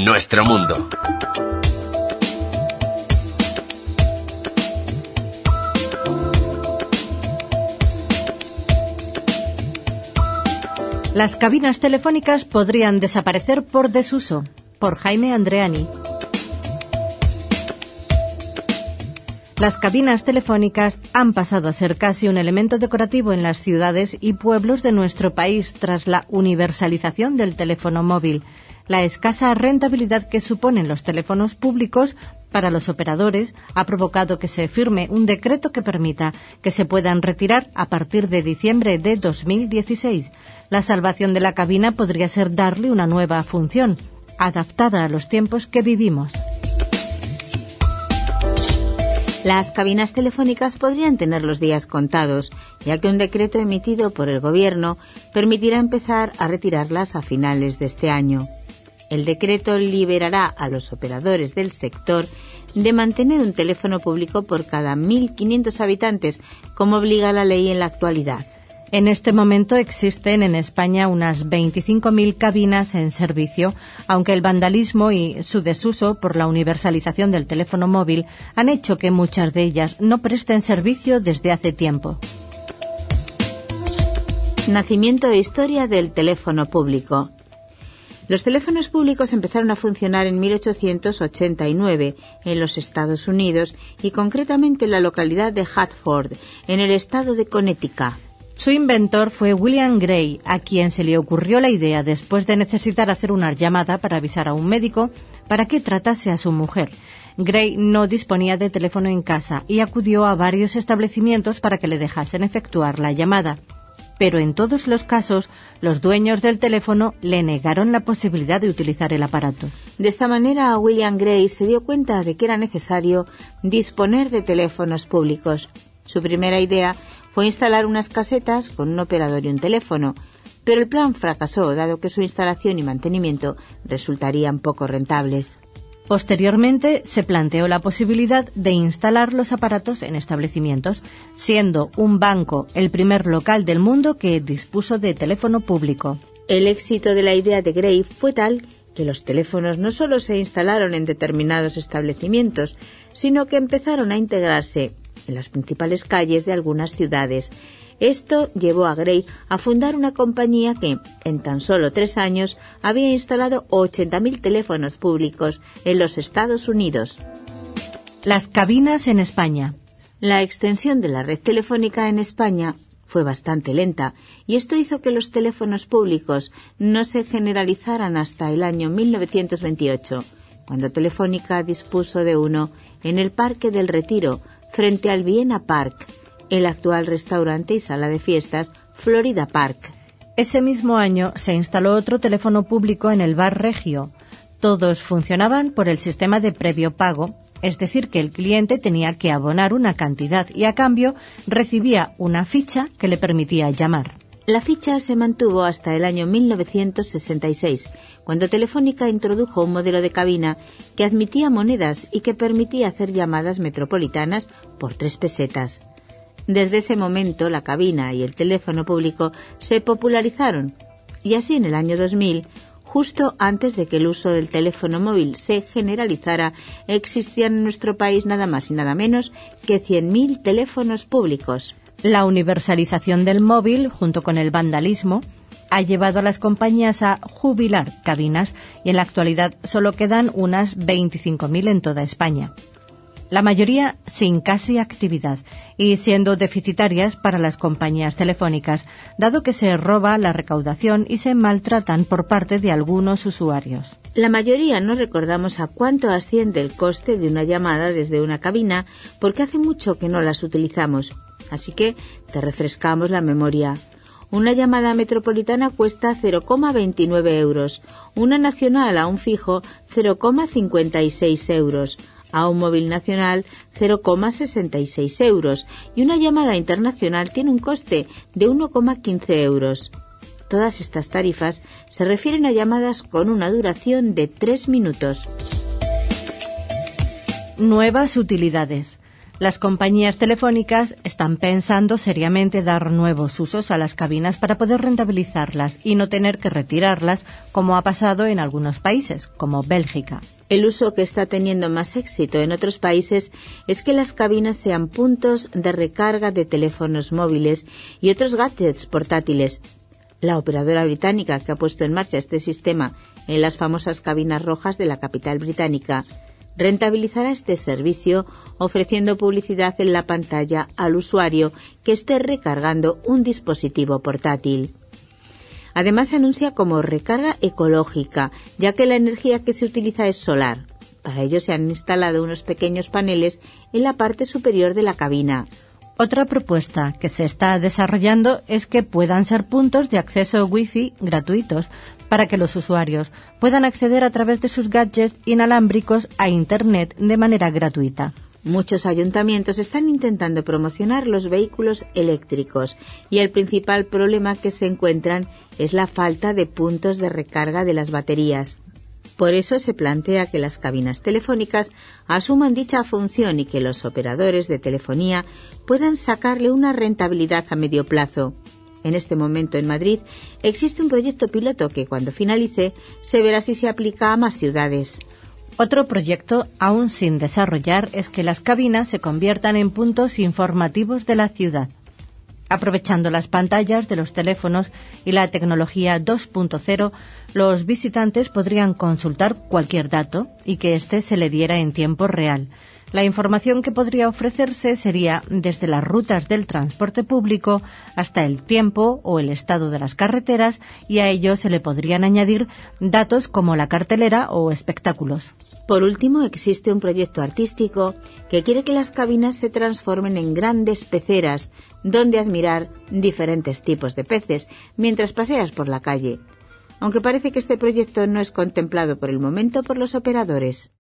nuestro mundo. Las cabinas telefónicas podrían desaparecer por desuso, por Jaime Andreani. Las cabinas telefónicas han pasado a ser casi un elemento decorativo en las ciudades y pueblos de nuestro país tras la universalización del teléfono móvil. La escasa rentabilidad que suponen los teléfonos públicos para los operadores ha provocado que se firme un decreto que permita que se puedan retirar a partir de diciembre de 2016. La salvación de la cabina podría ser darle una nueva función, adaptada a los tiempos que vivimos. Las cabinas telefónicas podrían tener los días contados, ya que un decreto emitido por el Gobierno permitirá empezar a retirarlas a finales de este año. El decreto liberará a los operadores del sector de mantener un teléfono público por cada 1.500 habitantes, como obliga la ley en la actualidad. En este momento existen en España unas 25.000 cabinas en servicio, aunque el vandalismo y su desuso por la universalización del teléfono móvil han hecho que muchas de ellas no presten servicio desde hace tiempo. Nacimiento e historia del teléfono público. Los teléfonos públicos empezaron a funcionar en 1889 en los Estados Unidos y concretamente en la localidad de Hartford, en el estado de Connecticut. Su inventor fue William Gray, a quien se le ocurrió la idea después de necesitar hacer una llamada para avisar a un médico para que tratase a su mujer. Gray no disponía de teléfono en casa y acudió a varios establecimientos para que le dejasen efectuar la llamada. Pero en todos los casos, los dueños del teléfono le negaron la posibilidad de utilizar el aparato. De esta manera, William Gray se dio cuenta de que era necesario disponer de teléfonos públicos. Su primera idea fue instalar unas casetas con un operador y un teléfono, pero el plan fracasó, dado que su instalación y mantenimiento resultarían poco rentables. Posteriormente, se planteó la posibilidad de instalar los aparatos en establecimientos, siendo un banco el primer local del mundo que dispuso de teléfono público. El éxito de la idea de Gray fue tal que los teléfonos no solo se instalaron en determinados establecimientos, sino que empezaron a integrarse en las principales calles de algunas ciudades. Esto llevó a Gray a fundar una compañía que, en tan solo 3 años, había instalado 80.000 teléfonos públicos en los Estados Unidos. Las cabinas en España. La extensión de la red telefónica en España fue bastante lenta y esto hizo que los teléfonos públicos no se generalizaran hasta el año 1928, cuando Telefónica dispuso de uno en el Parque del Retiro, frente al Vienna Park, el actual restaurante y sala de fiestas Florida Park. Ese mismo año se instaló otro teléfono público en el Bar Regio. Todos funcionaban por el sistema de previo pago, es decir, que el cliente tenía que abonar una cantidad y a cambio recibía una ficha que le permitía llamar. La ficha se mantuvo hasta el año 1966, cuando Telefónica introdujo un modelo de cabina que admitía monedas y que permitía hacer llamadas metropolitanas por 3 pesetas. Desde ese momento, la cabina y el teléfono público se popularizaron, y así en el año 2000, justo antes de que el uso del teléfono móvil se generalizara, existían en nuestro país nada más y nada menos que 100.000 teléfonos públicos. La universalización del móvil, junto con el vandalismo, ha llevado a las compañías a jubilar cabinas y en la actualidad solo quedan unas 25.000 en toda España. La mayoría sin casi actividad y siendo deficitarias para las compañías telefónicas, dado que se roba la recaudación y se maltratan por parte de algunos usuarios. La mayoría no recordamos a cuánto asciende el coste de una llamada desde una cabina porque hace mucho que no las utilizamos. Así que te refrescamos la memoria. Una llamada metropolitana cuesta 0,29 euros, una nacional a un fijo 0,56 euros, a un móvil nacional 0,66 euros y una llamada internacional tiene un coste de 1,15 euros. Todas estas tarifas se refieren a llamadas con una duración de 3 minutos. Nuevas utilidades. Las compañías telefónicas están pensando seriamente dar nuevos usos a las cabinas para poder rentabilizarlas y no tener que retirarlas, como ha pasado en algunos países, como Bélgica. El uso que está teniendo más éxito en otros países es que las cabinas sean puntos de recarga de teléfonos móviles y otros gadgets portátiles. La operadora británica que ha puesto en marcha este sistema en las famosas cabinas rojas de la capital británica rentabilizará este servicio ofreciendo publicidad en la pantalla al usuario que esté recargando un dispositivo portátil. Además se anuncia como recarga ecológica, ya que la energía que se utiliza es solar. Para ello se han instalado unos pequeños paneles en la parte superior de la cabina. Otra propuesta que se está desarrollando es que puedan ser puntos de acceso Wi-Fi gratuitos para que los usuarios puedan acceder a través de sus gadgets inalámbricos a Internet de manera gratuita. Muchos ayuntamientos están intentando promocionar los vehículos eléctricos y el principal problema que se encuentran es la falta de puntos de recarga de las baterías. Por eso se plantea que las cabinas telefónicas asuman dicha función y que los operadores de telefonía puedan sacarle una rentabilidad a medio plazo. En este momento en Madrid existe un proyecto piloto que cuando finalice se verá si se aplica a más ciudades. Otro proyecto aún sin desarrollar es que las cabinas se conviertan en puntos informativos de la ciudad. Aprovechando las pantallas de los teléfonos y la tecnología 2.0, los visitantes podrían consultar cualquier dato y que éste se le diera en tiempo real. La información que podría ofrecerse sería desde las rutas del transporte público hasta el tiempo o el estado de las carreteras, y a ello se le podrían añadir datos como la cartelera o espectáculos. Por último, existe un proyecto artístico que quiere que las cabinas se transformen en grandes peceras donde admirar diferentes tipos de peces mientras paseas por la calle. Aunque parece que este proyecto no es contemplado por el momento por los operadores.